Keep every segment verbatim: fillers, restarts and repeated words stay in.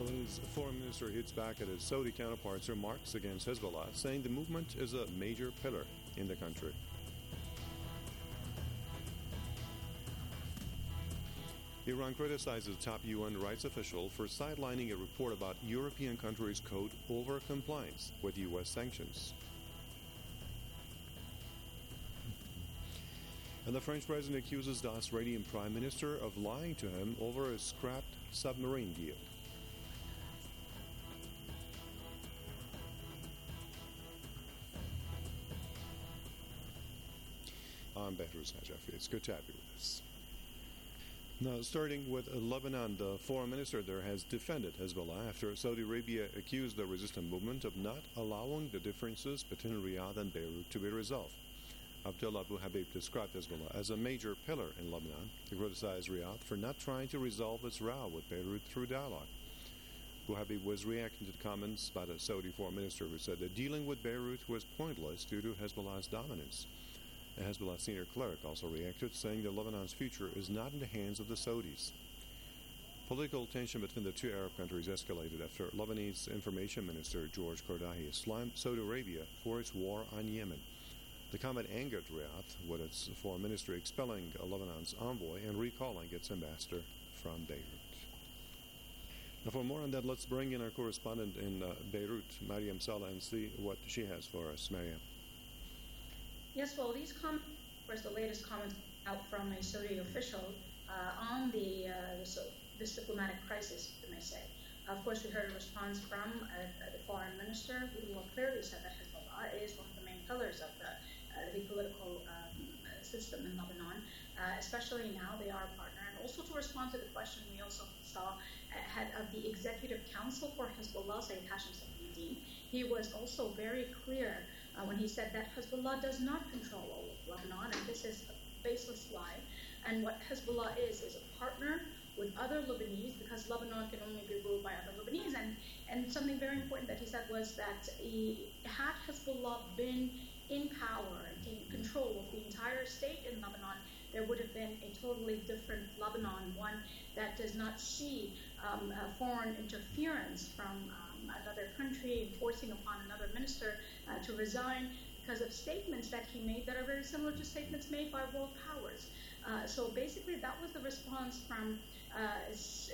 Lebanese foreign minister hits back at his Saudi counterpart's remarks against Hezbollah, saying the movement is a major pillar in the country. Iran criticizes a top U N rights official for sidelining a report about European countries' quote, over-compliance with U S sanctions. And the French president accuses the Australian prime minister of lying to him over a scrapped submarine deal. I'm Behruz Hajafi. It's good to have you with us. Now, starting with Lebanon, the foreign minister there has defended Hezbollah after Saudi Arabia accused the resistance movement of not allowing the differences between Riyadh and Beirut to be resolved. Abdullah Abu Habib described Hezbollah as a major pillar in Lebanon. He criticized Riyadh for not trying to resolve its row with Beirut through dialogue. Abu Habib was reacting to the comments by the Saudi foreign minister, who said that dealing with Beirut was pointless due to Hezbollah's dominance. A Hezbollah senior cleric also reacted, saying that Lebanon's future is not in the hands of the Saudis. Political tension between the two Arab countries escalated after Lebanese information minister George Kordahi slammed Saudi Arabia for its war on Yemen. The comment angered Riyadh, with its foreign ministry expelling Lebanon's envoy and recalling its ambassador from Beirut. Now, for more on that, let's bring in our correspondent in uh, Beirut, Mariam Saleh, and see what she has for us. Mariam. Yes, well, these comments, of course, the latest comments out from a Saudi official uh, on the uh, so this diplomatic crisis, you may say. Of course, we heard a response from uh, the foreign minister, who clearly said that Hezbollah is one of the main pillars of the, uh, the political um, system in Lebanon, uh, especially now they are a partner. And also to respond to the question we also saw uh, head of the Executive Council for Hezbollah, Sayyid Hashim Safieddin. He was also very clear uh, when he said that Hezbollah does not control all of Lebanon, and this is a baseless lie. And what Hezbollah is, is a partner with other Lebanese, because Lebanon can only be ruled by other Lebanese. And, and something very important that he said was that he, had Hezbollah been in power and taking control of the entire state in Lebanon, there would have been a totally different Lebanon, one that does not see um, uh, foreign interference from um, another country, forcing upon another minister uh, to resign because of statements that he made that are very similar to statements made by world powers. Uh, so basically that was the response from uh,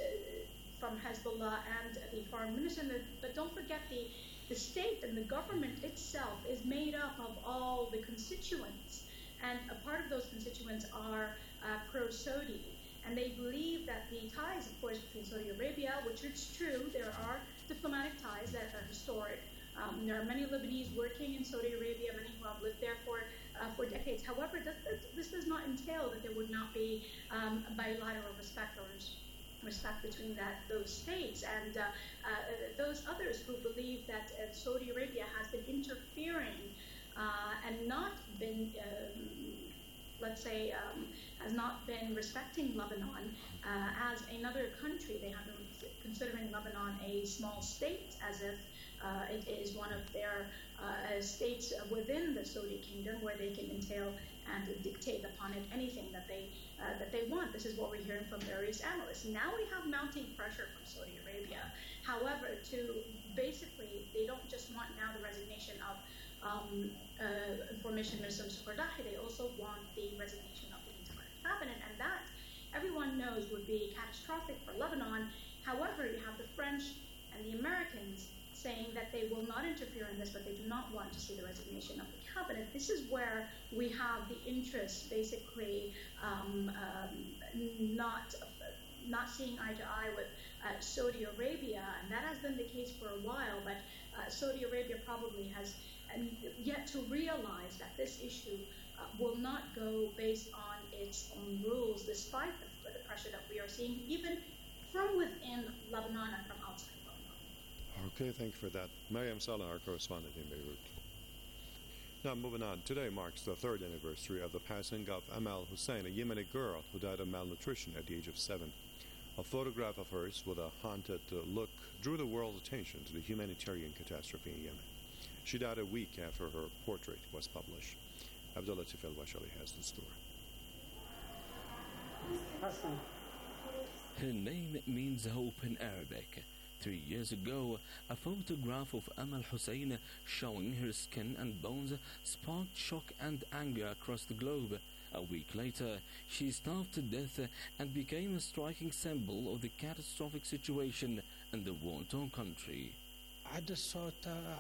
from Hezbollah and the foreign minister. But don't forget, the, the state and the government itself is made up of all the constituents. And a part of those constituents are uh, pro-Saudi. And they believe that the ties, of course, between Saudi Arabia, which is true, there are diplomatic ties that are historic. Um, there are many Lebanese working in Saudi Arabia, many who have lived there for uh, for decades. However, this, this does not entail that there would not be um, bilateral respect or respect between that those states. And uh, uh, those others who believe that uh, Saudi Arabia has been interfering uh, and not been um, let's say, um, has not been respecting Lebanon uh, as another country. They have been considering Lebanon a small state, as if uh, it is one of their uh, states within the Saudi kingdom, where they can entail and dictate upon it anything that they uh, that they want. This is what we're hearing from various analysts. Now we have mounting pressure from Saudi Arabia. However, to basically, they don't just want now the resignation of um, uh, Information Minister Kordahi, they also want the resignation of the entire cabinet, and that everyone knows would be catastrophic for Lebanon. However, you have the French and the Americans saying that they will not interfere in this, but they do not want to see the resignation of the cabinet. This is where we have the interest, basically, um, um, not not seeing eye to eye with uh, Saudi Arabia, and that has been the case for a while, but uh, Saudi Arabia probably has and yet to realize that this issue uh, will not go based on its own rules, despite the, the pressure that we are seeing, even from within Lebanon and from outside Lebanon. Okay, thank you for that. Mariam Saleh, our correspondent in Beirut. Now, moving on. Today marks the third anniversary of the passing of Amal Hussein, a Yemeni girl who died of malnutrition at the age of seven. A photograph of hers with a haunted uh, look drew the world's attention to the humanitarian catastrophe in Yemen. She died a week after her portrait was published. Abdullah Tifel Washali has the story. Her name means hope in Arabic. Three years ago, a photograph of Amal Hussein showing her skin and bones sparked shock and anger across the globe. A week later, she starved to death and became a striking symbol of the catastrophic situation in the war-torn country. The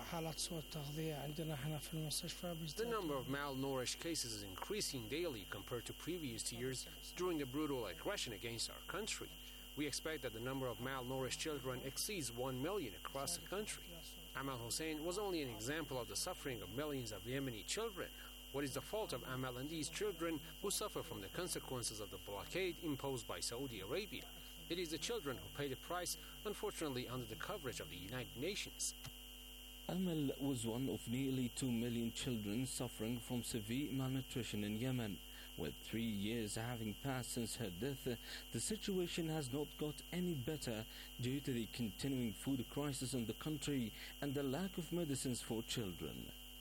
number of malnourished cases is increasing daily compared to previous years during the brutal aggression against our country. We expect that the number of malnourished children exceeds one million across the country. Amal Hussein was only an example of the suffering of millions of Yemeni children. What is the fault of Amal and these children who suffer from the consequences of the blockade imposed by Saudi Arabia? It is the children who pay the price, unfortunately under the coverage of the United Nations. Amal was one of nearly two million children suffering from severe malnutrition in Yemen. With three years having passed since her death, the situation has not got any better due to the continuing food crisis in the country and the lack of medicines for children.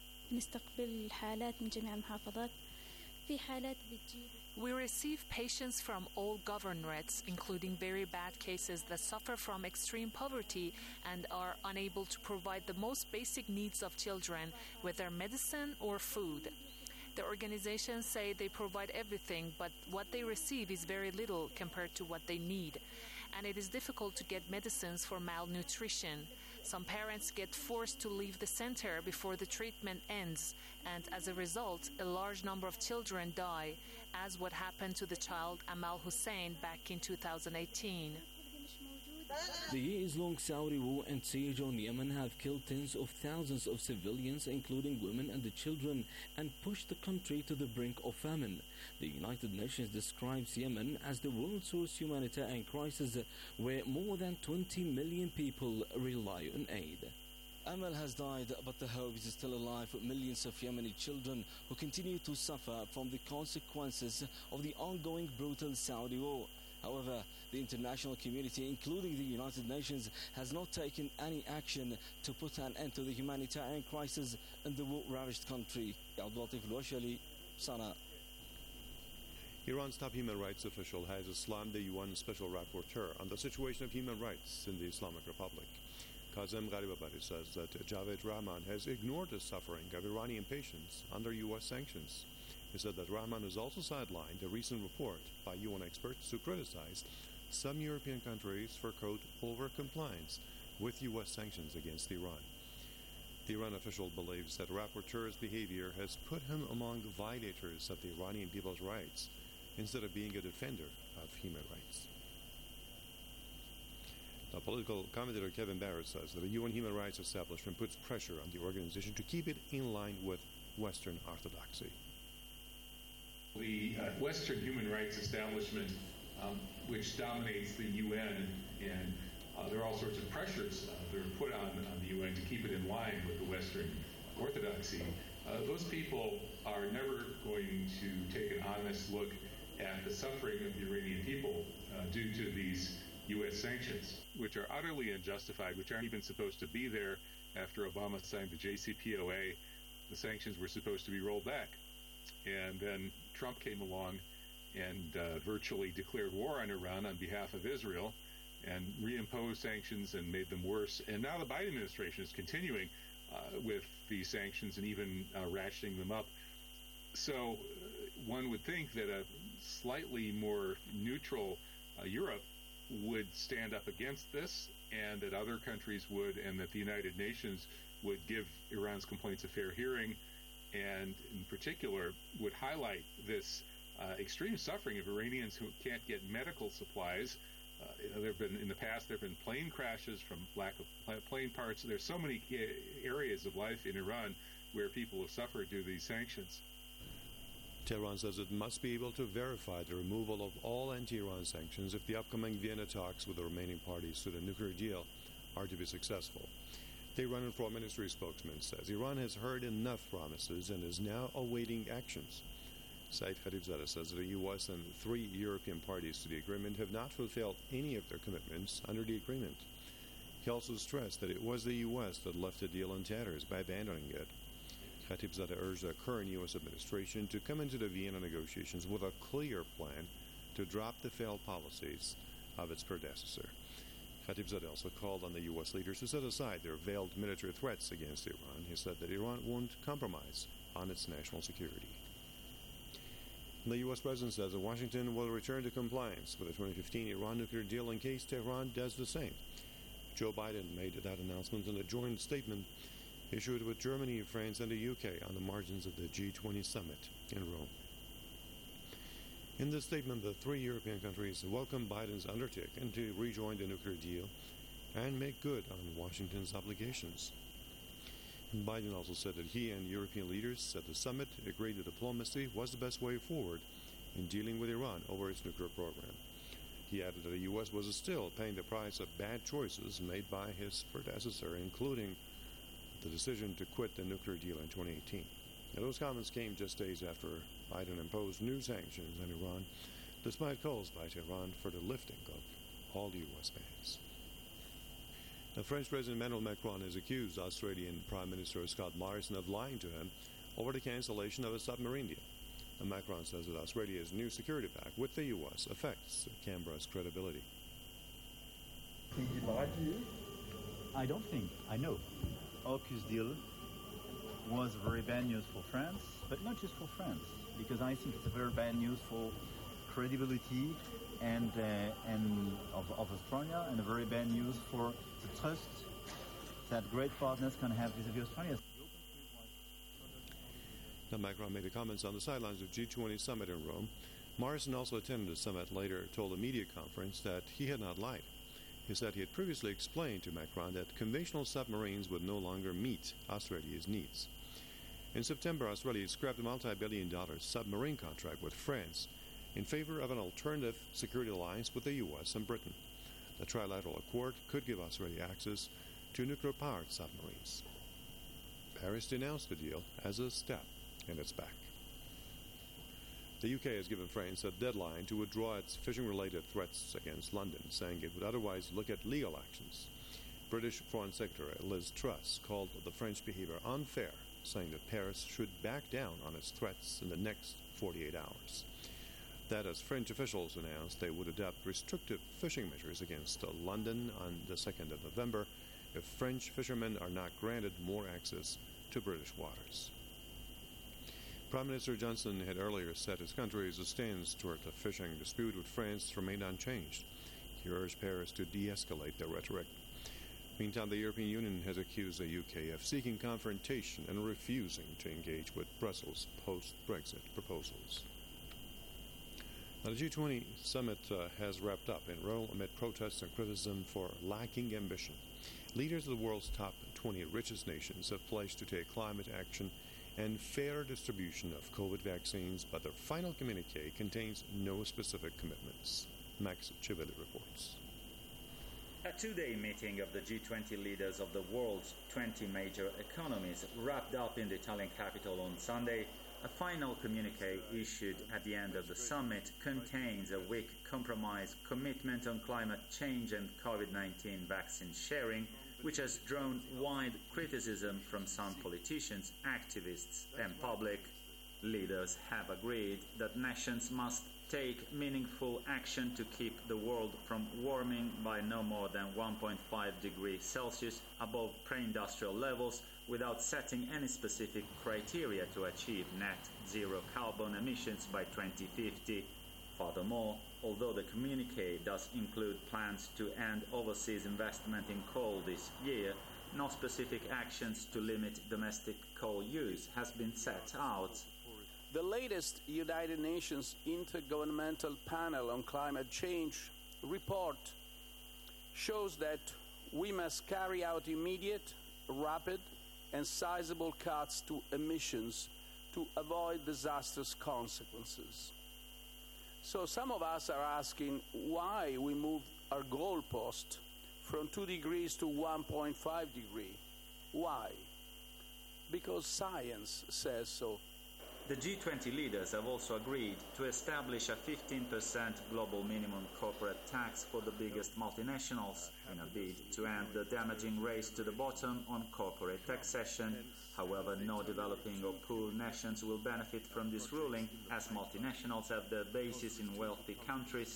We receive patients from all governorates, including very bad cases that suffer from extreme poverty and are unable to provide the most basic needs of children, whether medicine or food. The organizations say they provide everything, but what they receive is very little compared to what they need. And it is difficult to get medicines for malnutrition. Some parents get forced to leave the center before the treatment ends, and as a result, a large number of children die, as what happened to the child Amal Hussein back in two thousand eighteen. The years-long Saudi war and siege on Yemen have killed tens of thousands of civilians, including women and the children, and pushed the country to the brink of famine. The United Nations describes Yemen as the world's source humanitarian crisis, where more than twenty million people rely on aid. Amal has died, but the hope is still alive for millions of Yemeni children who continue to suffer from the consequences of the ongoing brutal Saudi war. However, the international community, including the United Nations, has not taken any action to put an end to the humanitarian crisis in the war-ravaged country. Sana. Iran's top human rights official has slammed the U N Special Rapporteur on the situation of human rights in the Islamic Republic. Kazem Gharibabadi says that Javed Rahman has ignored the suffering of Iranian patients under U S sanctions. He said that Rahman has also sidelined a recent report by U N experts who criticized some European countries for, quote, over-compliance with U S sanctions against Iran. The Iran official believes that Rapporteur's behavior has put him among the violators of the Iranian people's rights instead of being a defender of human rights. Now, political commentator Kevin Barrett says that the U N Human Rights Establishment puts pressure on the organization to keep it in line with Western orthodoxy. The uh, Western Human Rights Establishment, um, which dominates the U N, and uh, there are all sorts of pressures uh, that are put on, on the U N to keep it in line with the Western orthodoxy. Uh, those people are never going to take an honest look at the suffering of the Iranian people uh, due to these U S sanctions, which are utterly unjustified, which aren't even supposed to be there. After Obama signed the J C P O A, the sanctions were supposed to be rolled back. And then Trump came along and uh, virtually declared war on Iran on behalf of Israel and reimposed sanctions and made them worse. And now the Biden administration is continuing uh, with these sanctions and even uh, ratcheting them up. So uh, one would think that a slightly more neutral uh, Europe would stand up against this, and that other countries would, and that the United Nations would give Iran's complaints a fair hearing, and in particular would highlight this uh, extreme suffering of Iranians who can't get medical supplies. Uh, there have been, in the past, there have been plane crashes from lack of plane parts. There's so many areas of life in Iran where people have suffered due to these sanctions. Tehran says it must be able to verify the removal of all anti-Iran sanctions if the upcoming Vienna talks with the remaining parties to the nuclear deal are to be successful. The Iranian Foreign Ministry spokesman says Iran has heard enough promises and is now awaiting actions. Saeed Khatibzadeh says the U S and three European parties to the agreement have not fulfilled any of their commitments under the agreement. He also stressed that it was the U S that left the deal in tatters by abandoning it. Khatibzadeh urged the current U S administration to come into the Vienna negotiations with a clear plan to drop the failed policies of its predecessor. Khatibzadeh also called on the U S leaders to set aside their veiled military threats against Iran. He said that Iran won't compromise on its national security. The U S president says that Washington will return to compliance with the twenty fifteen Iran nuclear deal in case Tehran does the same. Joe Biden made that announcement in a joint statement issued with Germany, France, and the U K on the margins of the G twenty summit in Rome. In this statement, the three European countries welcomed Biden's undertaking to rejoin the nuclear deal and make good on Washington's obligations. Biden also said that he and European leaders at the summit agreed that diplomacy was the best way forward in dealing with Iran over its nuclear program. He added that the U S was still paying the price of bad choices made by his predecessor, including the decision to quit the nuclear deal in twenty eighteen. Now, those comments came just days after Biden imposed new sanctions on Iran, despite calls by Tehran for the lifting of all U S bans. The French President Emmanuel Macron has accused Australian Prime Minister Scott Morrison of lying to him over the cancellation of a submarine deal. And Macron says that Australia's new security pact with the U S affects Canberra's credibility. Think he lied to you? I don't think. I know. AUKUS deal was very bad news for France, but not just for France, because I think it's a very bad news for credibility and uh, and of, of Australia, and a very bad news for the trust that great partners can have vis-a-vis Australia. Now, Macron made the comments on the sidelines of G twenty summit in Rome. Morrison also attended the summit, later told a media conference that he had not lied. He said he had previously explained to Macron that conventional submarines would no longer meet Australia's needs. In September, Australia scrapped a multi-billion dollar submarine contract with France in favor of an alternative security alliance with the U S and Britain. The trilateral accord could give Australia access to nuclear-powered submarines. Paris denounced the deal as a step in its back. The U K has given France a deadline to withdraw its fishing-related threats against London, saying it would otherwise look at legal actions. British Foreign Secretary Liz Truss called the French behavior unfair, saying that Paris should back down on its threats in the next forty-eight hours. That as French officials announced they would adopt restrictive fishing measures against uh, London on the second of November if French fishermen are not granted more access to British waters. Prime Minister Johnson had earlier said his country's stance toward the fishing dispute with France remained unchanged. He urged Paris to de-escalate the rhetoric. Meantime, the European Union has accused the U K of seeking confrontation and refusing to engage with Brussels' post-Brexit proposals. Now, the G twenty summit uh, has wrapped up in Rome amid protests and criticism for lacking ambition. Leaders of the world's top twenty richest nations have pledged to take climate action and fair distribution of COVID vaccines, but their final communique contains no specific commitments. Max Chivili reports. A two-day meeting of the G twenty leaders of the world's twenty major economies wrapped up in the Italian capital on Sunday. A final communique issued at the end of the summit contains a weak compromise commitment on climate change and COVID nineteen vaccine sharing, which has drawn wide criticism from some politicians, activists, and public. Leaders have agreed that nations must take meaningful action to keep the world from warming by no more than one point five degrees Celsius above pre-industrial levels without setting any specific criteria to achieve net zero carbon emissions by twenty fifty. Furthermore, although the communique does include plans to end overseas investment in coal this year, no specific actions to limit domestic coal use has been set out. The latest United Nations Intergovernmental Panel on Climate Change report shows that we must carry out immediate, rapid, and sizable cuts to emissions to avoid disastrous consequences. So some of us are asking why we moved our goalpost from two degrees to one point five degrees. Why? Because science says so. The G twenty leaders have also agreed to establish a fifteen percent global minimum corporate tax for the biggest multinationals in a bid to end the damaging race to the bottom on corporate taxation. However, no developing or poor nations will benefit from this ruling, as multinationals have their bases in wealthy countries.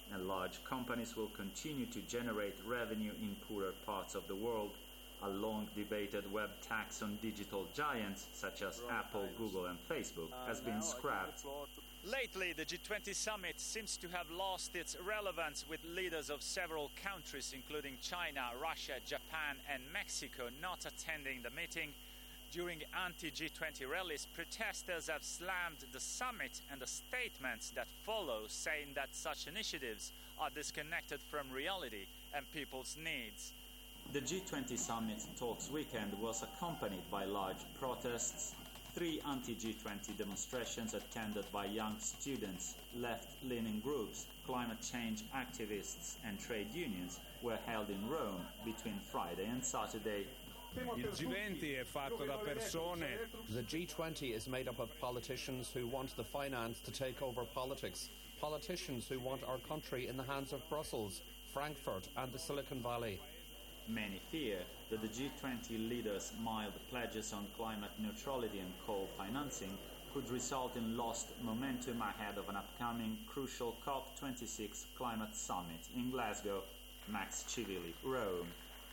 and large companies will continue to generate revenue in poorer parts of the world. A long-debated web tax on digital giants such as Apple, Google and Facebook has been scrapped. Lately, the G twenty summit seems to have lost its relevance, with leaders of several countries, including China, Russia, Japan and Mexico, not attending the meeting. During anti-G twenty rallies, protesters have slammed the summit and the statements that follow, saying that such initiatives are disconnected from reality and people's needs. The G twenty summit talks weekend was accompanied by large protests. Three anti-G twenty demonstrations attended by young students, left-leaning groups, climate change activists and trade unions were held in Rome between Friday and Saturday. Il G twenty è fatto da persone. The G twenty is made up of politicians who want the finance to take over politics, politicians who want our country in the hands of Brussels, Frankfurt and the Silicon Valley. Many fear that the G twenty leaders' mild pledges on climate neutrality and coal financing could result in lost momentum ahead of an upcoming crucial COP twenty-six climate summit in Glasgow. Max Civili, Rome.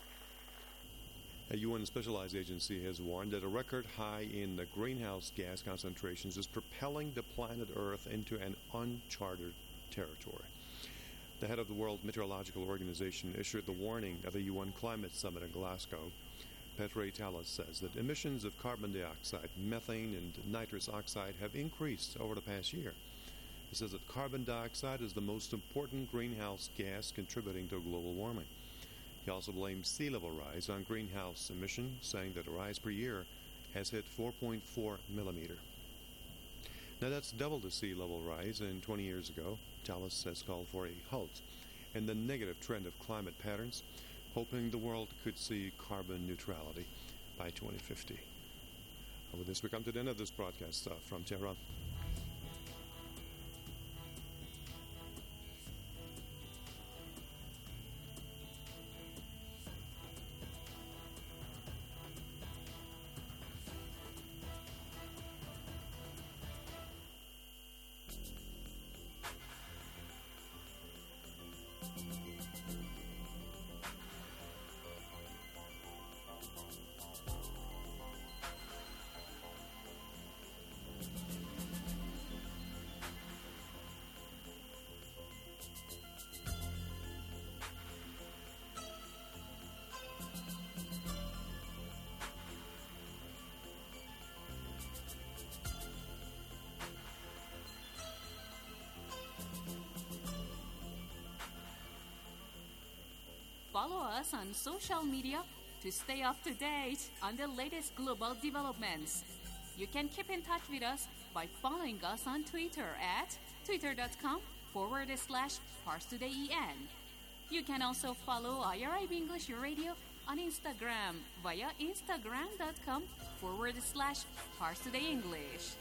A U N specialized agency has warned that a record high in the greenhouse gas concentrations is propelling the planet Earth into an uncharted territory. The head of the World Meteorological Organization issued the warning at the U N Climate Summit in Glasgow. Petray Talas says that emissions of carbon dioxide, methane, and nitrous oxide have increased over the past year. He says that carbon dioxide is the most important greenhouse gas contributing to global warming. He also blames sea level rise on greenhouse emission, saying that the rise per year has hit four point four millimeter. Now that's double the sea level rise in twenty years ago. Talas has called for a halt in the negative trend of climate patterns, hoping the world could see carbon neutrality by twenty fifty. And with this, we come to the end of this broadcast uh, from Tehran. Follow us on social media to stay up to date on the latest global developments. You can keep in touch with us by following us on Twitter at twitter.com forward slash ParsTodayEN. You can also follow I R I B English Radio on Instagram via instagram.com forward slash ParsTodayEnglish.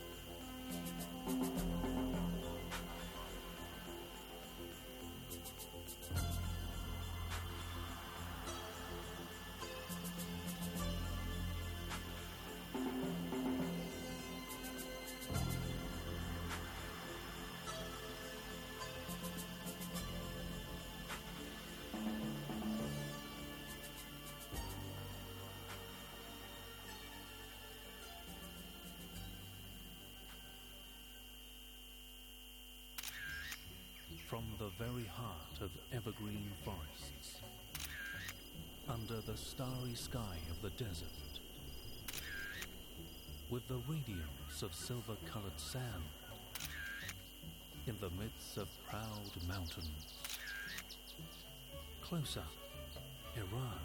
From the very heart of evergreen forests, under the starry sky of the desert, with the radiance of silver-colored sand, in the midst of proud mountains, close up, Iran.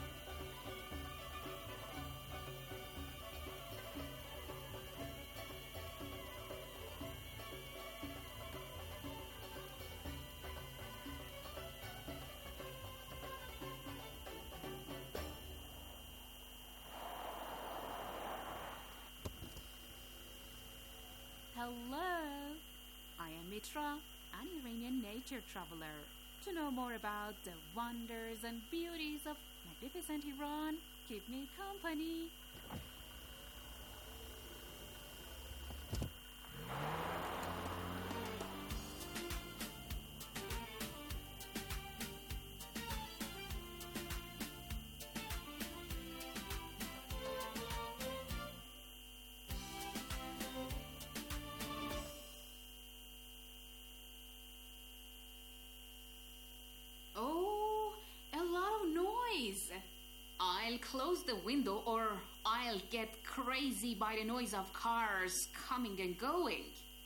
Hello, I am Mitra, an Iranian nature traveler. To know more about the wonders and beauties of magnificent Iran, keep me company. I'll close the window or I'll get crazy by the noise of cars coming and going.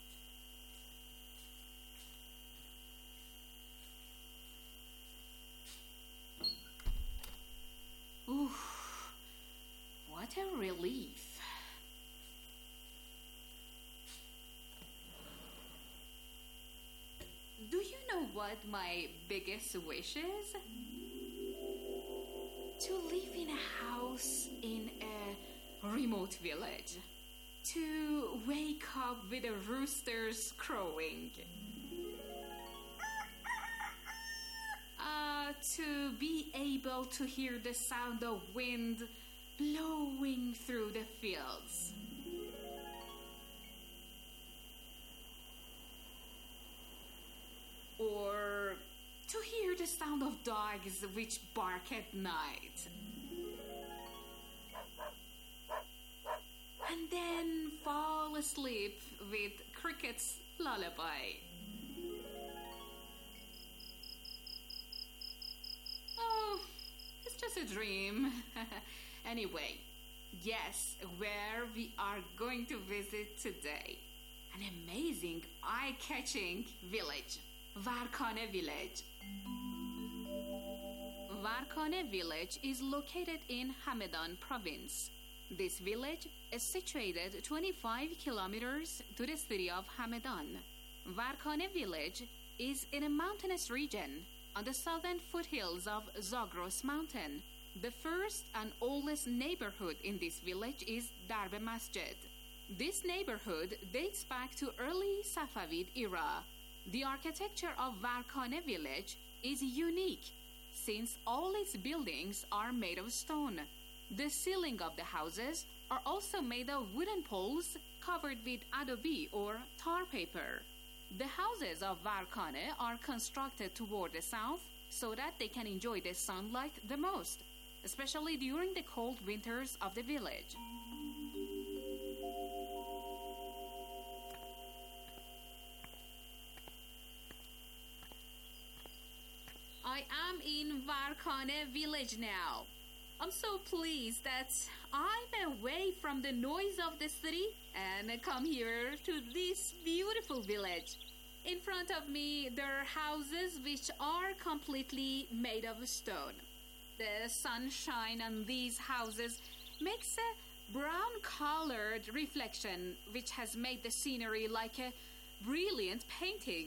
Oof, what a relief. Do you know what my biggest wish is? To live in a house in a remote village. To wake up with the roosters crowing. Uh, to be able to hear the sound of wind blowing through the fields. Or to hear the sound of dogs which bark at night. And then fall asleep with cricket's lullaby. Oh, it's just a dream. Anyway, guess where we are going to visit today? An amazing, eye-catching village. Varkane village. Varkane village is located in Hamadan province. This village is situated twenty-five kilometers to the city of Hamadan. Varkane village is in a mountainous region on the southern foothills of Zagros mountain. The first and oldest neighborhood in this village is Darbe Masjid. This neighborhood dates back to early Safavid era. The architecture of Varkane village is unique since all its buildings are made of stone. The ceiling of the houses are also made of wooden poles covered with adobe or tar paper. The houses of Varkane are constructed toward the south so that they can enjoy the sunlight the most, especially during the cold winters of the village. I am in Varkane village now. I'm so pleased that I'm away from the noise of the city and come here to this beautiful village. In front of me, there are houses which are completely made of stone. The sunshine on these houses makes a brown-colored reflection which has made the scenery like a brilliant painting.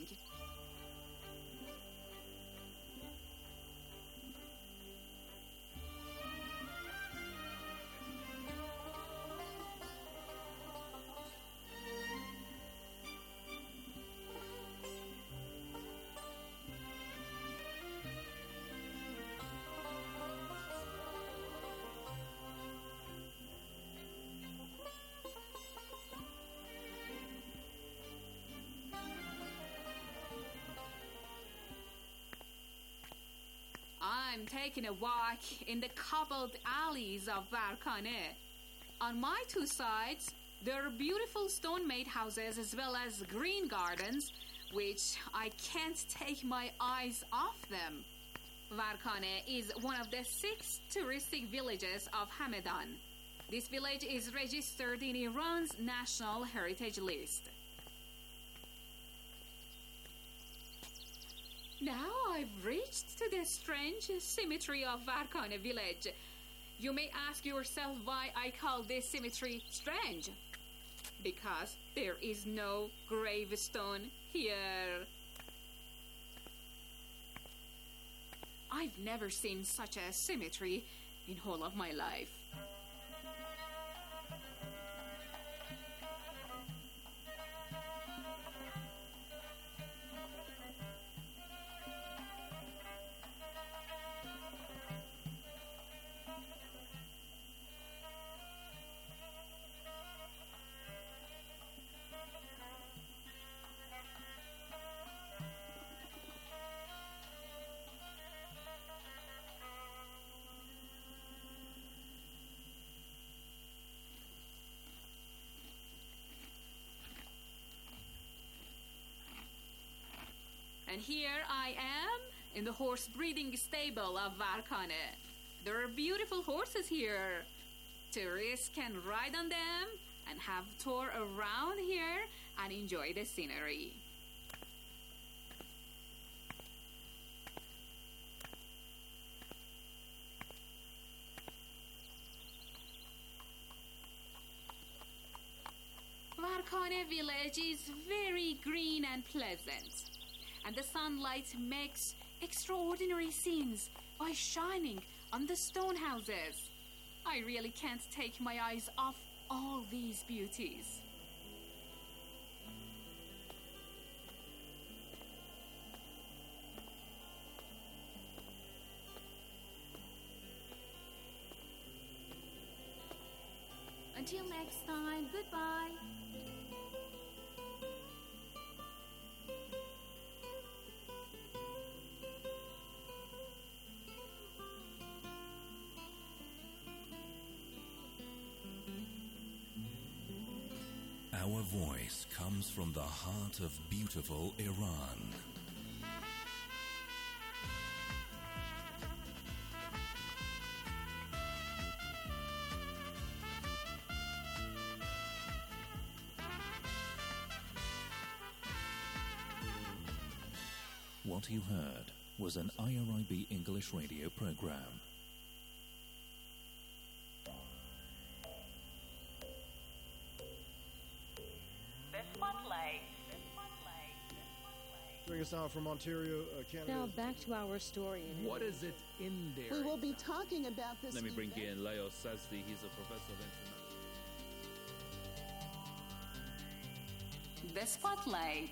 I'm taking a walk in the cobbled alleys of Varkane. On my two sides, there are beautiful stone-made houses as well as green gardens, which I can't take my eyes off them. Varkane is one of the six touristic villages of Hamadan. This village is registered in Iran's National Heritage List. Now I've reached to the strange cemetery of Varkane village. You may ask yourself why I call this cemetery strange. Because there is no gravestone here. I've never seen such a cemetery in whole of my life. And here I am in the horse breeding stable of Varkane. There are beautiful horses here. Tourists can ride on them and have a tour around here and enjoy the scenery. Varkane village is very green and pleasant, and the sunlight makes extraordinary scenes by shining on the stone houses. I really can't take my eyes off all these beauties. Until next time, goodbye. Our voice comes from the heart of beautiful Iran. What you heard was an I R I B English radio program. Bring us now from Ontario, uh, Canada. Now back to our story. What is it in there? We will be talking about this. Let me bring event. in Leo Sazdi. He's a professor of international. The Spotlight.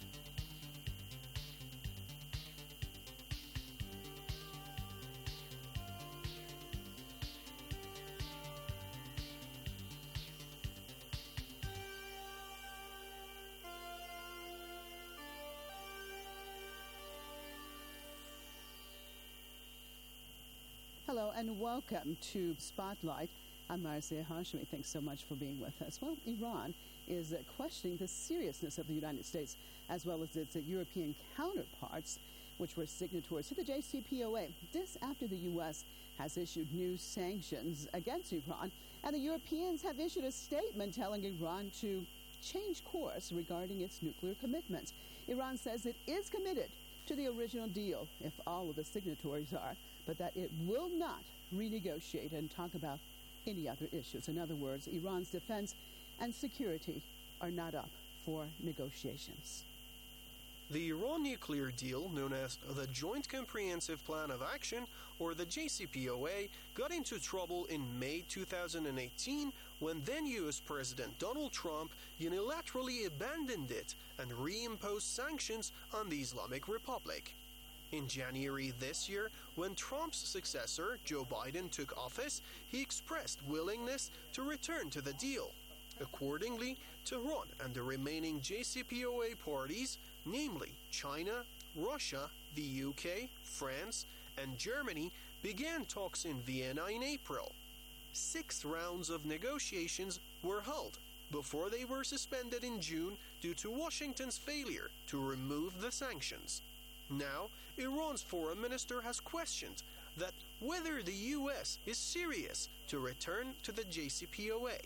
Hello and welcome to Spotlight. I'm Marcia Hashmi. Thanks so much for being with us. Well, Iran is uh, questioning the seriousness of the United States as well as its uh, European counterparts, which were signatories to the J C P O A. This after the U S has issued new sanctions against Iran, and the Europeans have issued a statement telling Iran to change course regarding its nuclear commitments. Iran says it is committed to the original deal, if all of the signatories are, but that it will not renegotiate and talk about any other issues. In other words, Iran's defense and security are not up for negotiations. The Iran nuclear deal, known as the Joint Comprehensive Plan of Action, or the J C P O A, got into trouble in May two thousand eighteen when then U S President Donald Trump unilaterally abandoned it and reimposed sanctions on the Islamic Republic. In January this year, when Trump's successor, Joe Biden, took office, he expressed willingness to return to the deal. Accordingly, Tehran and the remaining J C P O A parties, namely China, Russia, the U K, France, and Germany, began talks in Vienna in April. Six rounds of negotiations were held before they were suspended in June due to Washington's failure to remove the sanctions. Now, Iran's foreign minister has questioned that whether the U S is serious to return to the J C P O A.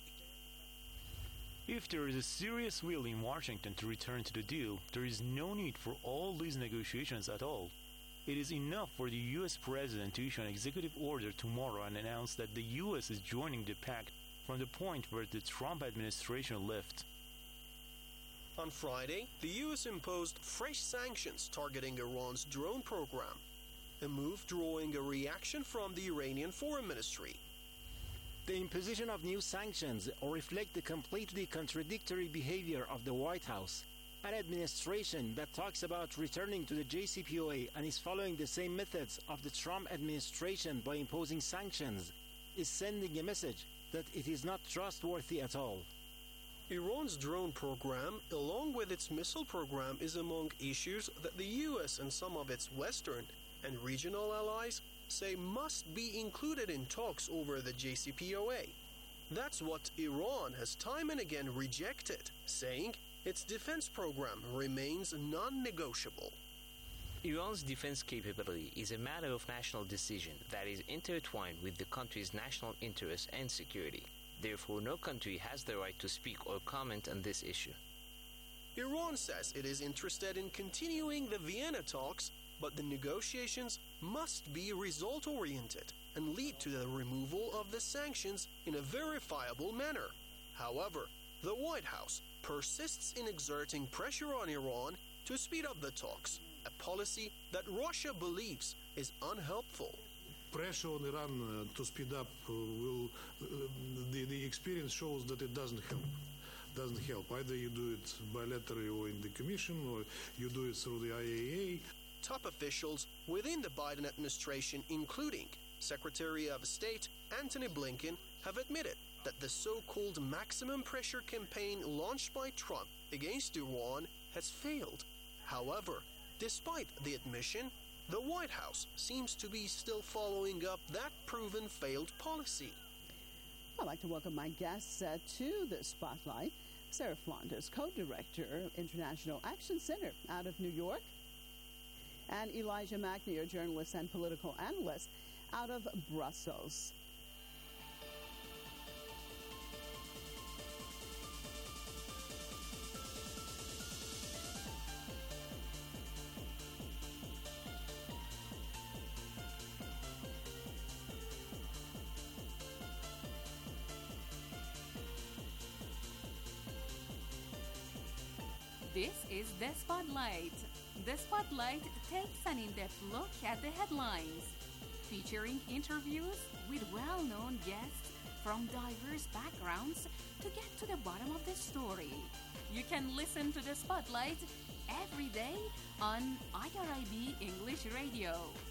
If there is a serious will in Washington to return to the deal, there is no need for all these negotiations at all. It is enough for the U S president to issue an executive order tomorrow and announce that the U S is joining the pact from the point where the Trump administration left. On Friday, the U S imposed fresh sanctions targeting Iran's drone program, a move drawing a reaction from the Iranian Foreign Ministry. The imposition of new sanctions reflect the completely contradictory behavior of the White House. An administration that talks about returning to the J C P O A and is following the same methods of the Trump administration by imposing sanctions is sending a message that it is not trustworthy at all. Iran's drone program, along with its missile program, is among issues that the U S and some of its Western and regional allies say must be included in talks over the J C P O A. That's what Iran has time and again rejected, saying its defense program remains non-negotiable. Iran's defense capability is a matter of national decision that is intertwined with the country's national interests and security. Therefore, no country has the right to speak or comment on this issue. Iran says it is interested in continuing the Vienna talks, but the negotiations must be result-oriented and lead to the removal of the sanctions in a verifiable manner. However, the White House persists in exerting pressure on Iran to speed up the talks, a policy that Russia believes is unhelpful. Pressure on Iran uh, to speed up uh, will, uh, the, the experience shows that it doesn't help. Doesn't help. Either you do it bilaterally or in the Commission, or you do it through the I A E A. Top officials within the Biden administration, including Secretary of State Antony Blinken, have admitted that the so-called maximum pressure campaign launched by Trump against Iran has failed. However, despite the admission, the White House seems to be still following up that proven failed policy. I'd like to welcome my guests uh, to the Spotlight. Sarah Flanders, co-director, International Action Center out of New York, and Elijah McNear, journalist and political analyst out of Brussels. This is The Spotlight. The Spotlight takes an in-depth look at the headlines, featuring interviews with well-known guests from diverse backgrounds to get to the bottom of the story. You can listen to The Spotlight every day on I R I B English Radio.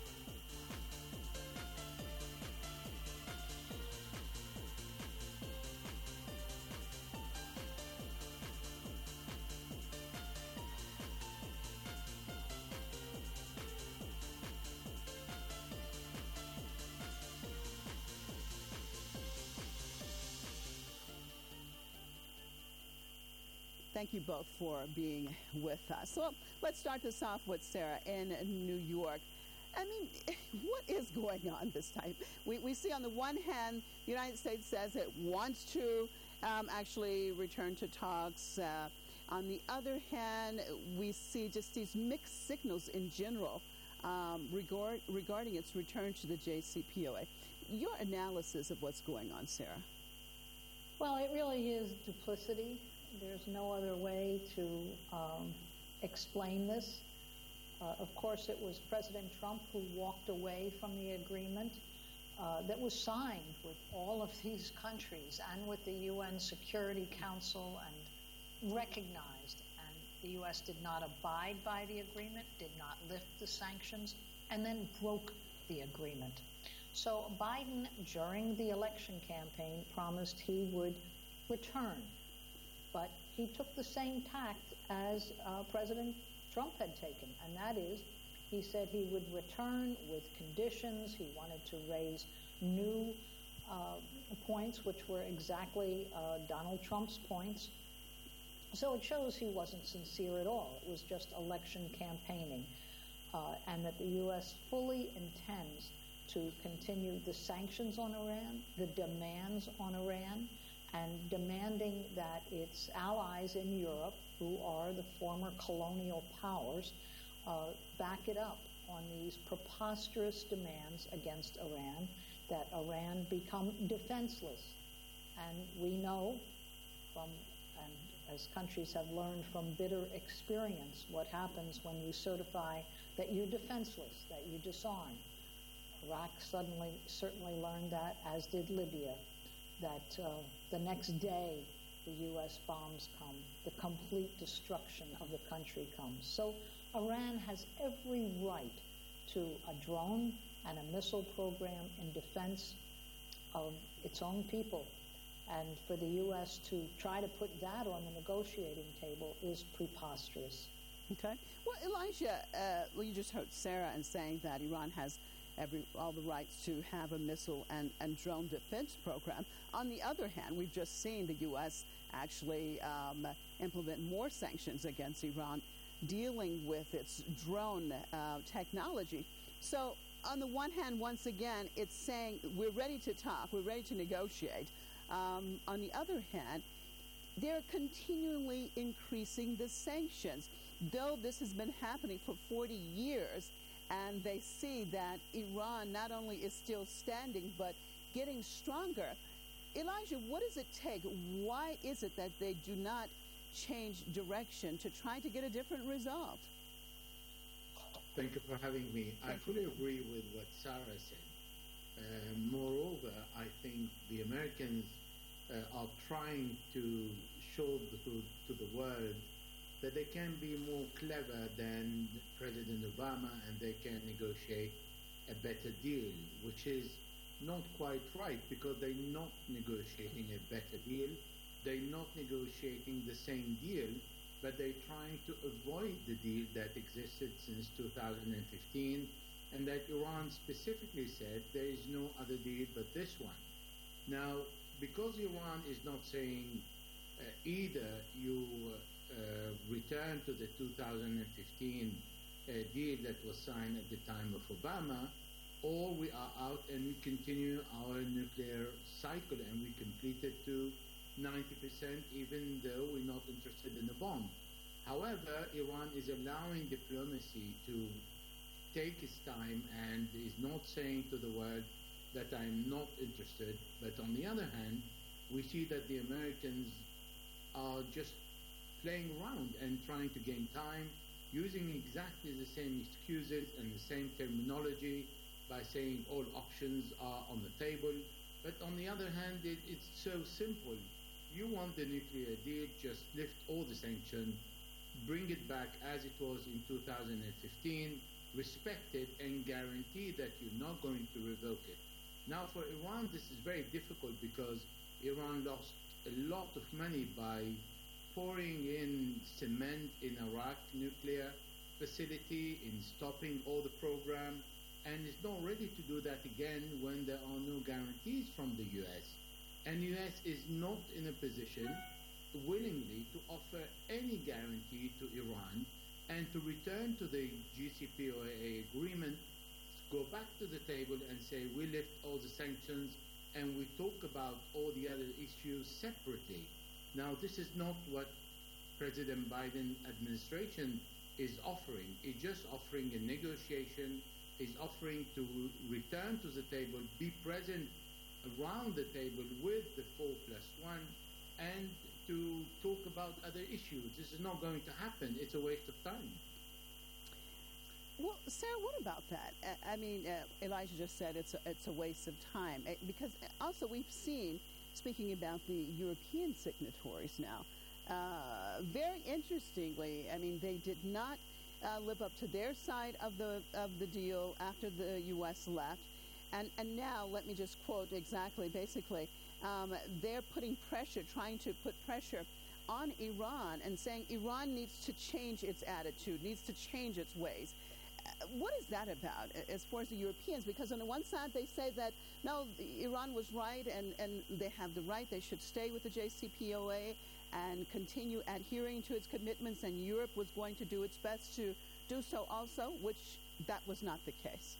Thank you both for being with us. So let's start this off with Sarah in New York. I mean, what is going on this time? We, we see on the one hand, the United States says it wants to um, actually return to talks. Uh, on the other hand, we see just these mixed signals in general um, regard, regarding its return to the J C P O A. Your analysis of what's going on, Sarah? Well, it really is duplicity. There's no other way to um, explain this. Uh, of course, it was President Trump who walked away from the agreement uh, that was signed with all of these countries and with the U N Security Council and recognized. And the U S did not abide by the agreement, did not lift the sanctions, and then broke the agreement. So Biden, during the election campaign, promised he would return. But he took the same tact as uh, President Trump had taken, and that is, he said he would return with conditions. He wanted to raise new uh, points, which were exactly uh, Donald Trump's points. So it shows he wasn't sincere at all. It was just election campaigning, uh, and that the U S fully intends to continue the sanctions on Iran, the demands on Iran, and demanding that its allies in Europe, who are the former colonial powers, uh, back it up on these preposterous demands against Iran, that Iran become defenseless. And we know from, and as countries have learned from bitter experience, what happens when you certify that you're defenseless, that you disarm. Iraq suddenly certainly learned that, as did Libya, that uh, the next day the U S bombs come, the complete destruction of the country comes. So Iran has every right to a drone and a missile program in defense of its own people. And for the U S to try to put that on the negotiating table is preposterous. Okay. Well, Elijah, uh, well, you just heard Sarah and saying that Iran has every all the rights to have a missile and, and drone defense program. On the other hand, we've just seen the U S actually um, implement more sanctions against Iran. dealing with its drone uh, technology. So on the one hand, once again, it's saying we're ready to talk, we're ready to negotiate. Um, on the other hand, they're continually increasing the sanctions, though this has been happening for forty years, and they see that Iran not only is still standing, but getting stronger. Elijah, what does it take? Why is it that they do not change direction to try to get a different result? Thank you for having me. I fully agree with what Sarah said. Uh, moreover, I think the Americans uh, are trying to show the, to, to the world that they can be more clever than President Obama and they can negotiate a better deal, which is not quite right, because they're not negotiating a better deal. They're not negotiating the same deal, but they're trying to avoid the deal that existed since two thousand fifteen, and that Iran specifically said there is no other deal but this one. Now, because Iran is not saying uh, either you uh, return to the two thousand fifteen uh, deal that was signed at the time of Obama, or we are out and we continue our nuclear cycle and we complete it to ninety percent, even though we're not interested in a bomb. However, Iran is allowing diplomacy to take its time and is not saying to the world that I'm not interested. But on the other hand, we see that the Americans are just playing around and trying to gain time, using exactly the same excuses and the same terminology by saying all options are on the table. But on the other hand, it, it's so simple. You want the nuclear deal, just lift all the sanctions, bring it back as it was in two thousand fifteen, respect it, and guarantee that you're not going to revoke it. Now, for Iran, this is very difficult because Iran lost a lot of money by pouring in cement in Iraq nuclear facility, in stopping all the program, and is not ready to do that again when there are no guarantees from the U S. And the U S is not in a position willingly to offer any guarantee to Iran and to return to the J C P O A agreement, go back to the table and say we lift all the sanctions and we talk about all the other issues separately. Now, this is not what President Biden administration is offering. It's just offering a negotiation, is offering to return to the table, be present around the table with the four plus one, and to talk about other issues. This is not going to happen. It's a waste of time. Well, Sarah, what about that? Uh, I mean, uh, Elijah just said it's a, it's a waste of time. Uh, because also we've seen, speaking about the European signatories now, uh, very interestingly, I mean, they did not uh, live up to their side of the of the deal after the U S left. And, and now, let me just quote exactly, basically, um, they're putting pressure, trying to put pressure on Iran and saying Iran needs to change its attitude, needs to change its ways. Uh, what is that about as far as the Europeans? Because on the one side, they say that, no, Iran was right and, and they have the right, they should stay with the J C P O A and continue adhering to its commitments, and Europe was going to do its best to do so also, which that was not the case.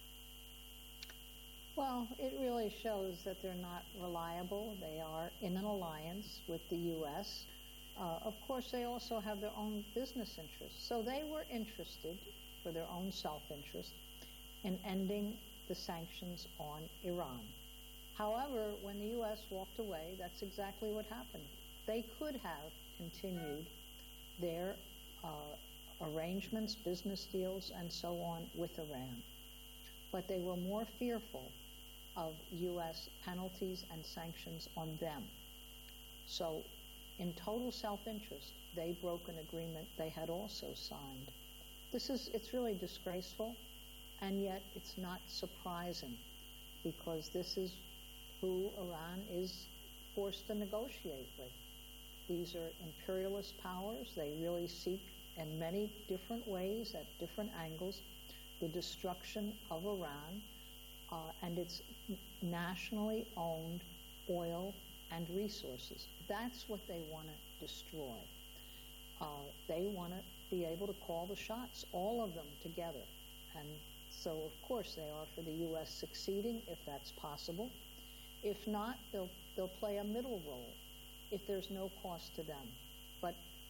Well, it really shows that they're not reliable. They are in an alliance with the U S. Uh, of course, they also have their own business interests. So they were interested, for their own self-interest, in ending the sanctions on Iran. However, when the U S walked away, that's exactly what happened. They could have continued their uh, arrangements, business deals, and so on with Iran. But they were more fearful of U S penalties and sanctions on them. So, in total self-interest, they broke an agreement they had also signed. This is, it's really disgraceful, and yet it's not surprising, because this is who Iran is forced to negotiate with. These are imperialist powers. They really seek, in many different ways, at different angles, the destruction of Iran uh, and its nationally owned oil and resources. That's what they want to destroy. Uh, they want to be able to call the shots, all of them together. And so, of course, they are for the U S succeeding, if that's possible. If not, they'll, they'll play a middle role if there's no cost to them. But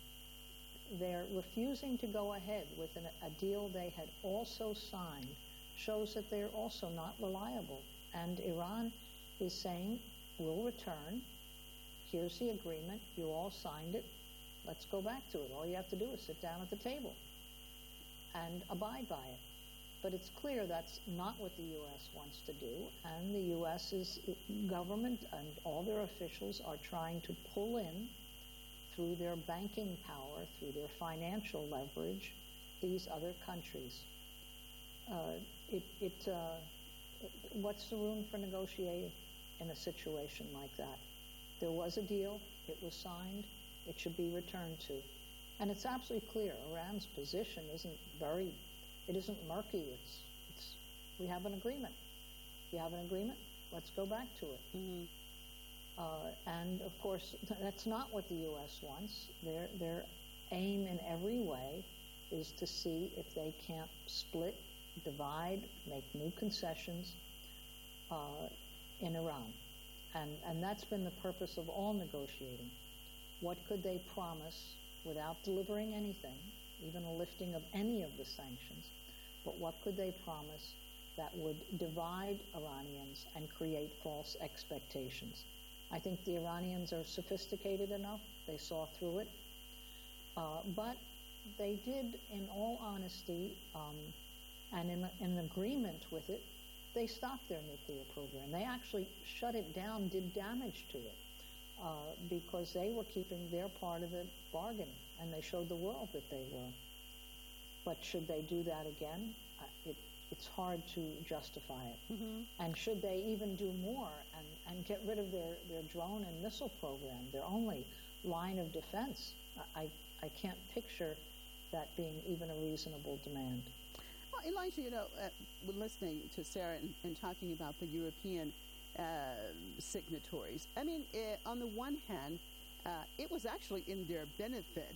they're refusing to go ahead with an, a deal they had also signed shows that they're also not reliable. And Iran is saying, we'll return. Here's the agreement. You all signed it. Let's go back to it. All you have to do is sit down at the table and abide by it. But it's clear that's not what the U S wants to do, and the U S's government and all their officials are trying to pull in, through their banking power, through their financial leverage, these other countries. Uh, it, it, uh, what's the room for negotiating in a situation like that? There was a deal, it was signed, it should be returned to. And it's absolutely clear, Iran's position isn't very, it isn't murky, it's, it's we have an agreement. You have an agreement, let's go back to it. Mm-hmm. Uh, and of course, that's not what the U S wants. Their, their aim in every way is to see if they can't split, divide, make new concessions uh, in Iran. And, and that's been the purpose of all negotiating. What could they promise without delivering anything, even a lifting of any of the sanctions, but what could they promise that would divide Iranians and create false expectations? I think the Iranians are sophisticated enough. They saw through it. Uh, but they did, in all honesty, um, and in, in agreement with it, they stopped their nuclear program. They actually shut it down, did damage to it, uh, because they were keeping their part of the bargain, and they showed the world that they were. But should they do that again? Uh, it, it's hard to justify it. Mm-hmm. And should they even do more and, and get rid of their, their drone and missile program, their only line of defense? I, I can't picture that being even a reasonable demand. Well, Elijah, you know, uh, we're listening to Sarah and, and talking about the European uh, signatories. I mean, uh, on the one hand, uh, it was actually in their benefit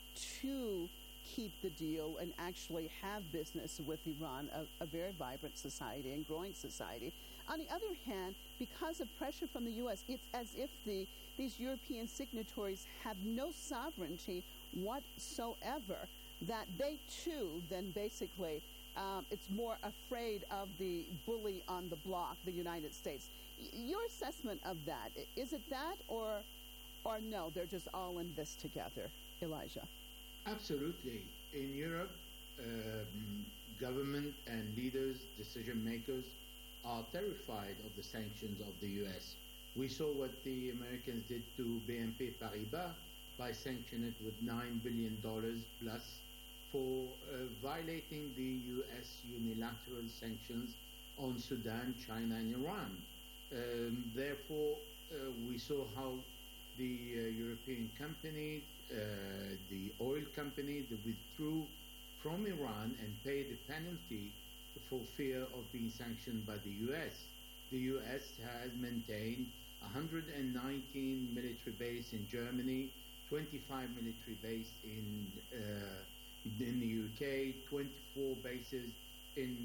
to keep the deal and actually have business with Iran, a, a very vibrant society and growing society. On the other hand, because of pressure from the U S, it's as if the these European signatories have no sovereignty whatsoever, that they too then basically, um, it's more afraid of the bully on the block, the United States. Y- your assessment of that, is it that or, or no, they're just all in this together, Elijah? Absolutely. In Europe, um, government and leaders, decision makers, are terrified of the sanctions of the U S. We saw what the Americans did to B N P Paribas by sanctioning it with nine billion dollars plus for uh, violating the U S unilateral sanctions on Sudan, China, and Iran. Um, therefore, uh, we saw how the uh, European company, uh, the oil company, they withdrew from Iran and paid a penalty for fear of being sanctioned by the U S. The U S has maintained one hundred nineteen military bases in Germany, twenty-five military bases in uh, in the U K, twenty-four bases in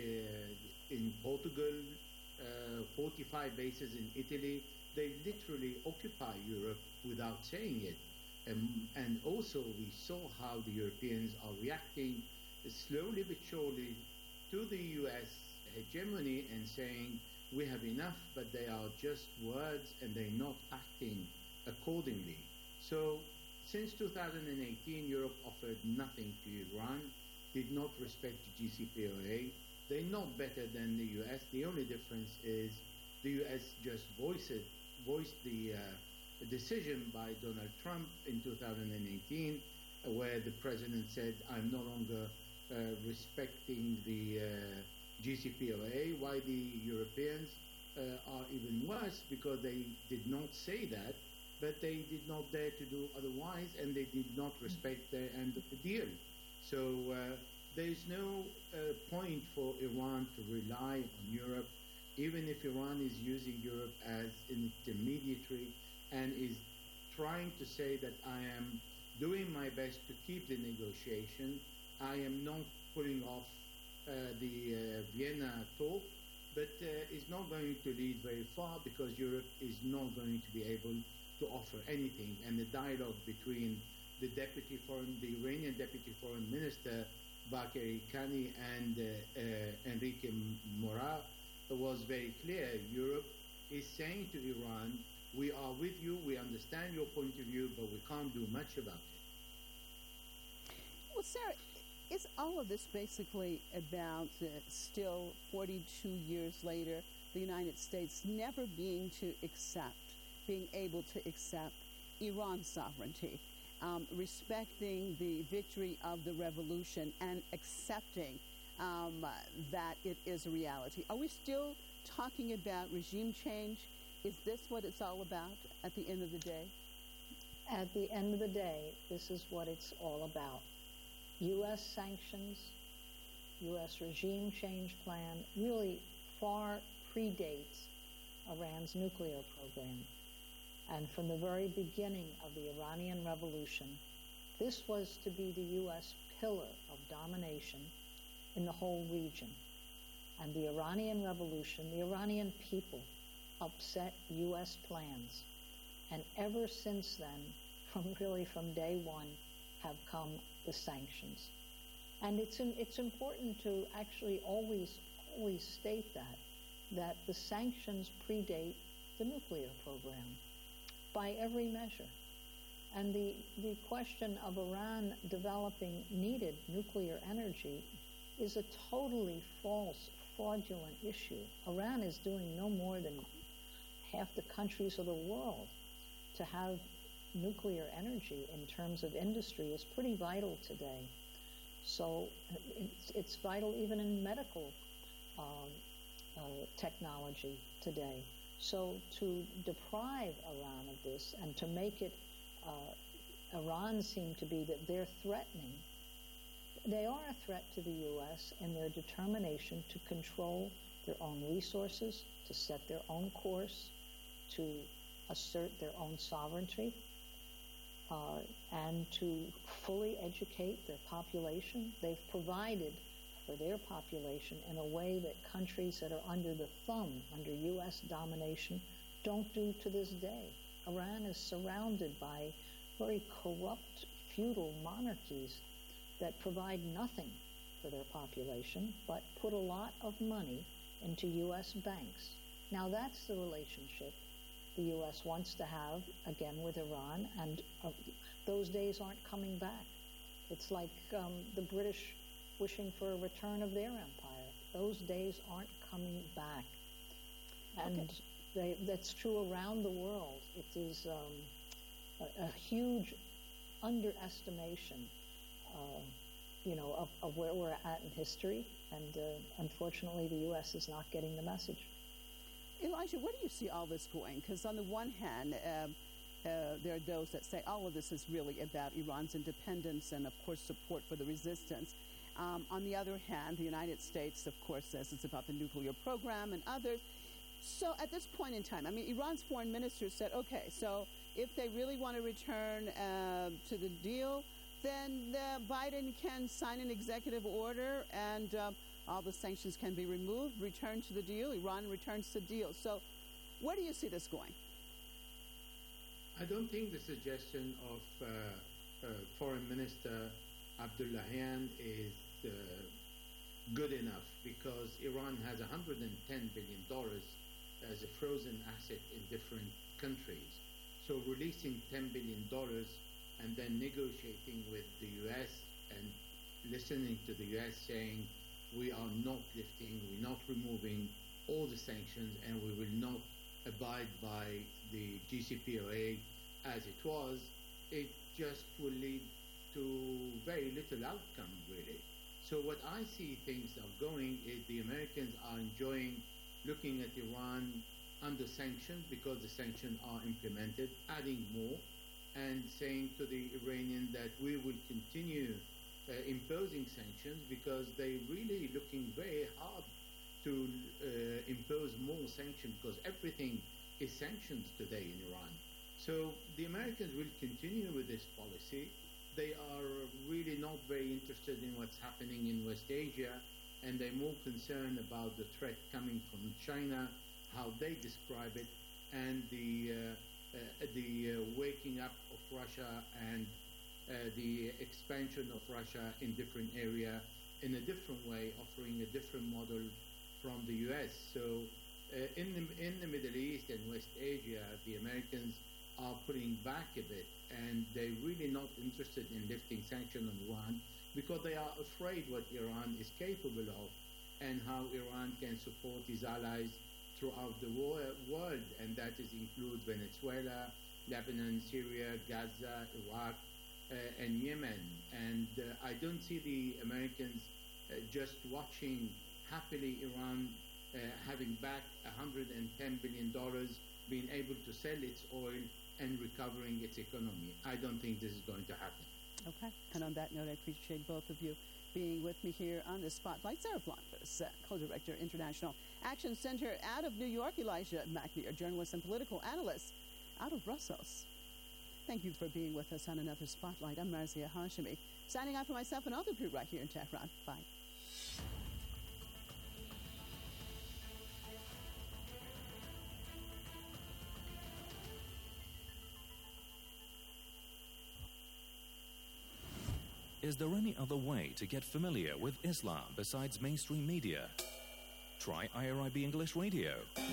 uh, in Portugal, uh, forty-five bases in Italy. They literally occupy Europe without saying it. Um, and also we saw how the Europeans are reacting slowly but surely to the U S hegemony and saying, we have enough, but they are just words and they're not acting accordingly. So since two thousand eighteen, Europe offered nothing to Iran, did not respect the J C P O A. They're not better than the U S. The only difference is the U S just voiced, it, voiced the uh, decision by Donald Trump in two thousand eighteen, uh, where the president said, I'm no longer uh, respecting the uh, J C P O A. Why the Europeans uh, are even worse, because they did not say that, but they did not dare to do otherwise, and they did not respect their end of the deal. So uh, there is no uh, point for Iran to rely on Europe, even if Iran is using Europe as an intermediary and is trying to say that I am doing my best to keep the negotiation. I am not putting off uh, the uh, Vienna talk, but uh, it's not going to lead very far because Europe is not going to be able to offer anything. And the dialogue between the deputy foreign, the Iranian deputy foreign minister, Bakeri Kani, and uh, uh, Enrique Mora was very clear. Europe is saying to Iran, we are with you, we understand your point of view, but we can't do much about it. Well, Sarah, is all of this basically about uh, still forty-two years later, the United States never being to accept, being able to accept Iran's sovereignty, um, respecting the victory of the revolution and accepting um, uh, that it is a reality? Are we still talking about regime change? Is this what it's all about at the end of the day? At the end of the day, this is what it's all about. U S sanctions, U S regime change plan really far predates Iran's nuclear program. And from the very beginning of the Iranian Revolution, this was to be the U S pillar of domination in the whole region. And the Iranian Revolution, the Iranian people, upset U S plans. And ever since then, from really from day one, have come the sanctions. And it's in, it's important to actually always, always state that, that the sanctions predate the nuclear program by every measure. And the, the question of Iran developing needed nuclear energy is a totally false, fraudulent issue. Iran is doing no more than half the countries of the world. To have nuclear energy in terms of industry is pretty vital today. So it's, it's vital even in medical um, uh, technology today. So to deprive Iran of this and to make it, uh, Iran seem to be that they're threatening, they are a threat to the U S in their determination to control their own resources, to set their own course, to assert their own sovereignty, uh, and to fully educate their population. They've provided for their population in a way that countries that are under the thumb, under U S domination, don't do to this day. Iran is surrounded by very corrupt, feudal monarchies that provide nothing for their population, but put a lot of money into U S banks. Now that's the relationship the U S wants to have, again, with Iran, and uh, those days aren't coming back. It's like um, the British wishing for a return of their empire. Those days aren't coming back. And okay. they, that's true around the world. It is um, a, a huge underestimation, uh, you know, of, of where we're at in history, and uh, unfortunately the U S is not getting the message. Elijah, where do you see all this going? Because on the one hand, uh, uh, there are those that say all of this is really about Iran's independence and, of course, support for the resistance. Um, on the other hand, the United States, of course, says it's about the nuclear program and others. So at this point in time, I mean, Iran's foreign minister said, okay, so if they really want to return uh, to the deal, then uh, Biden can sign an executive order and uh, all the sanctions can be removed, return to the deal, Iran returns to the deal. So where do you see this going? I don't think the suggestion of uh, uh, Foreign Minister Abdullahian is uh, good enough, because Iran has one hundred ten billion dollars as a frozen asset in different countries. So releasing ten billion dollars and then negotiating with the U S and listening to the U S saying, we are not lifting, we're not removing all the sanctions, and we will not abide by the J C P O A as it was, it just will lead to very little outcome, really. So what I see things are going is the Americans are enjoying looking at Iran under sanctions, because the sanctions are implemented, adding more, and saying to the Iranian that we will continue Uh, imposing sanctions, because they're really looking very hard to uh, impose more sanctions, because everything is sanctions today in Iran. So the Americans will continue with this policy, they are really not very interested in what's happening in West Asia, and they're more concerned about the threat coming from China, how they describe it, and the uh, uh, the uh, waking up of Russia and uh, the expansion of Russia in different area in a different way, offering a different model from the U S. So uh, in the in the Middle East and West Asia, the Americans are pulling back a bit, and they're really not interested in lifting sanctions on Iran because they are afraid what Iran is capable of and how Iran can support its allies throughout the world, and that is include Venezuela, Lebanon, Syria, Gaza, Iraq, uh, and Yemen. And uh, I don't see the Americans uh, just watching happily Iran uh, having back one hundred ten billion dollars, being able to sell its oil and recovering its economy. I don't think this is going to happen. Okay. And on that note, I appreciate both of you being with me here on the Spotlight. Sarah Blancas, uh, co-director, International Action Center out of New York. Elijah McNear, journalist and political analyst out of Brussels. Thank you for being with us on another Spotlight. I'm Marzia Hashemi, signing off for myself and all the crew right here in Tehran. Bye. Is there any other way to get familiar with Islam besides mainstream media? Try I R I B English Radio.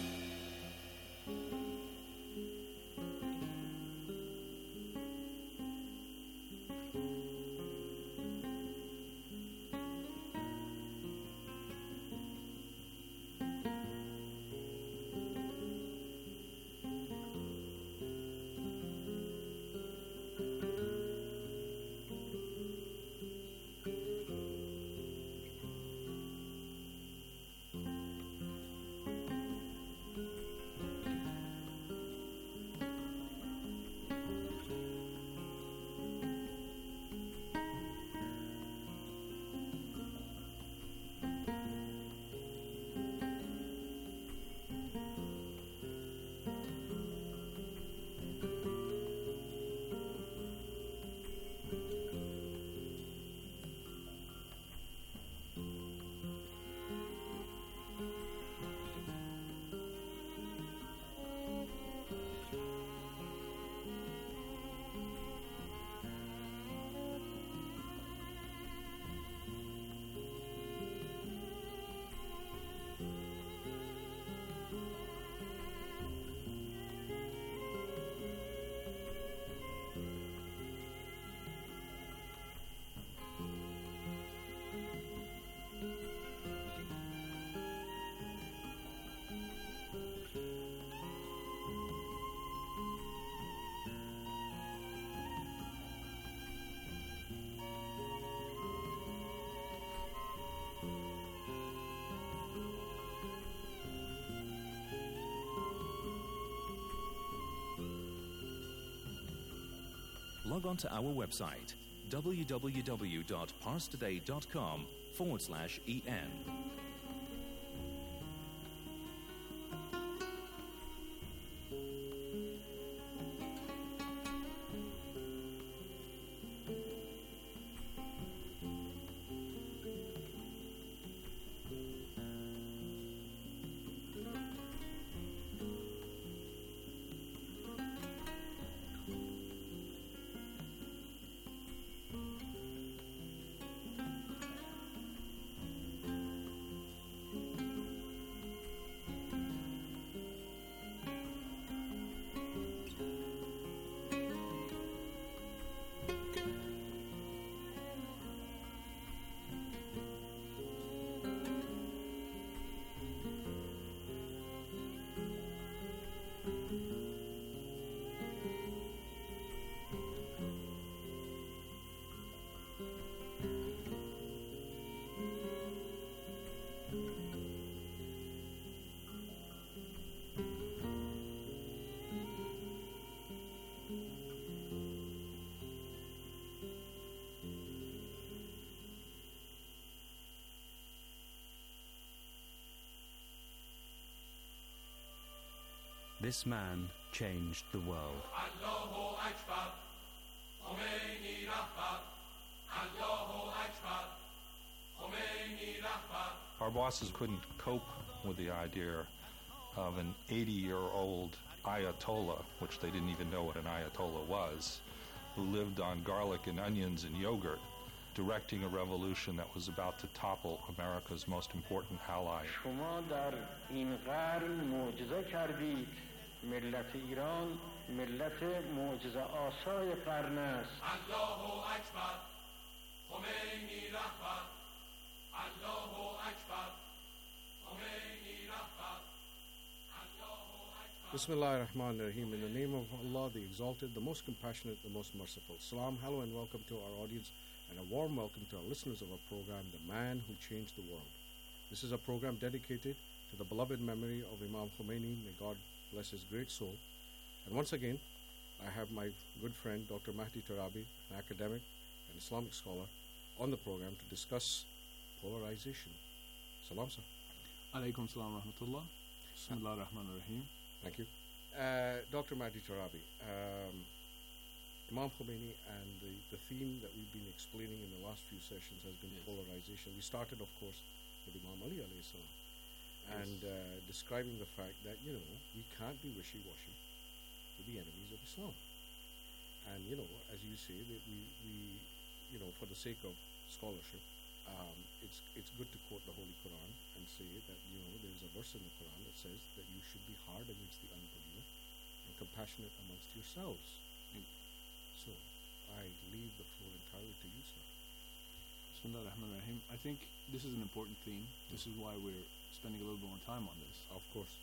Log on to our website, www.parstoday.com forward slash EN. This man changed the world. Allahu Akbar, Khomeini Our bosses couldn't cope with the idea of an eighty-year-old Ayatollah, which they didn't even know what an Ayatollah was, who lived on garlic and onions and yogurt, directing a revolution that was about to topple America's most important ally. شما در این قرن معجزه کردید. ملت ایران ملت معجزه آسای قرن است. الله اکبر. خمینی رهبر. الله اکبر. خمینی رهبر. Bismillah ar-Rahman ar-Rahim. In the name of Allah, the Exalted, the Most Compassionate, the Most Merciful. Salam, hello, and welcome to our audience, and a warm welcome to our listeners of our program, The Man Who Changed the World. This is a program dedicated to the beloved memory of Imam Khomeini. May God bless his great soul. And once again, I have my good friend, Doctor Mahdi Tarabi, an academic and Islamic scholar, on the program to discuss polarization. Salam, sir. Alaykum salam rahmatullah. Bismillah ar-Rahman ar-Rahim. Thank you. Uh, Doctor Mahdi Tarabi, um, Imam Khomeini, and the, the theme that we've been explaining in the last few sessions has been yes. polarization. We started, of course, with Imam Ali alayhi salam, yes. and uh, describing the fact that, you know, you can't be wishy-washy with the enemies of Islam. And, you know, as you say, that we, we, you know, for the sake of scholarship, Um, it's it's good to quote the Holy Quran and say that, you know, there's a verse in the Quran that says that you should be hard against the unbeliever and compassionate amongst yourselves. Mm. So, I leave the floor entirely to you, sir. Bismillah ar-Rahman ar-Rahim. I think this is an important theme. This is why we're spending a little bit more time on this. Of course.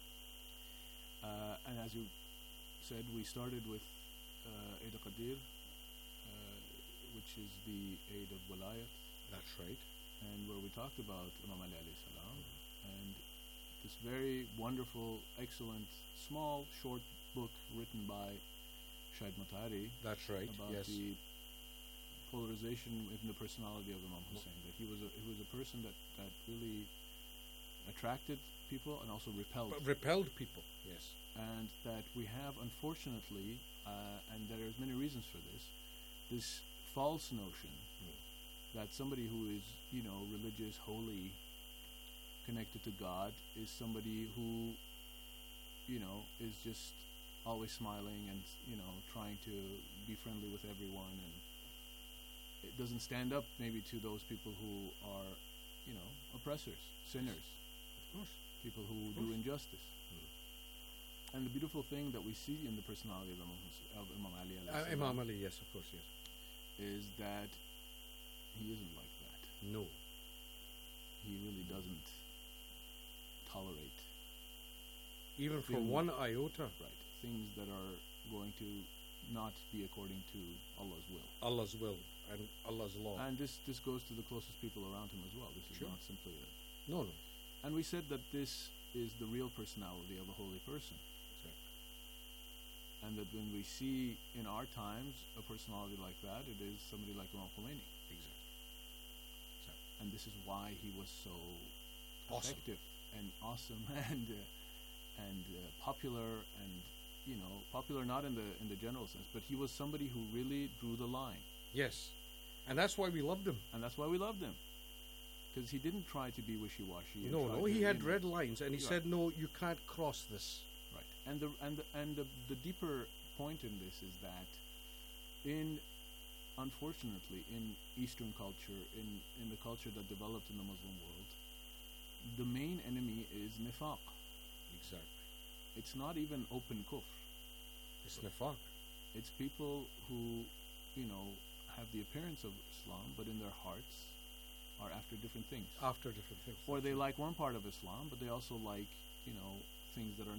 Uh, and as you said, we started with uh, Eid al-Qadir, uh, which is the Eid of Walayat. That's right. And where we talked about Imam Ali alayhi salam, and this very wonderful, excellent, small, short book written by Shahid Mutahari. That's right. About yes. the polarization in the personality of Imam Hussein. That he was a, he was a person that, that really attracted people and also repelled. But repelled people. Yes. And that we have, unfortunately, uh, and there are many reasons for this, this false notion. Mm. That somebody who is, you know, religious, holy, connected to God, is somebody who, you know, is just always smiling and, you know, trying to be friendly with everyone, and it doesn't stand up maybe to those people who are, you know, oppressors, sinners, of course, people who course. do injustice. Mm. And the beautiful thing that we see in the personality of Imam, of Imam Ali, uh, Imam Ali, yes, of course, yes, is that he isn't like that. No. He really doesn't tolerate. Even for things, one iota? Right. Things that are going to not be according to Allah's will. Allah's will and Allah's law. And this, this goes to the closest people around him as well. This is sure. not simply a... No, no. And we said that this is the real personality of a holy person. Exactly. And that when we see in our times a personality like that, it is somebody like Imam Khomeini. Exactly. And this is why he was so awesome. effective and awesome and uh, and uh, popular, and, you know, popular not in the in the general sense, but he was somebody who really drew the line. Yes, and that's why we loved him. And that's why we loved him, because he didn't try to be wishy-washy. No, no, he had red lines, and he right. said, "No, you can't cross this." Right, and the and the, and the, the deeper point in this is that in unfortunately, in Eastern culture, in, in the culture that developed in the Muslim world, the main enemy is nifaq. Exactly. It's not even open kufr. It's nifaq. It's people who, you know, have the appearance of Islam, but in their hearts are after different things. After different things. Or they like one part of Islam, but they also like, you know, things that are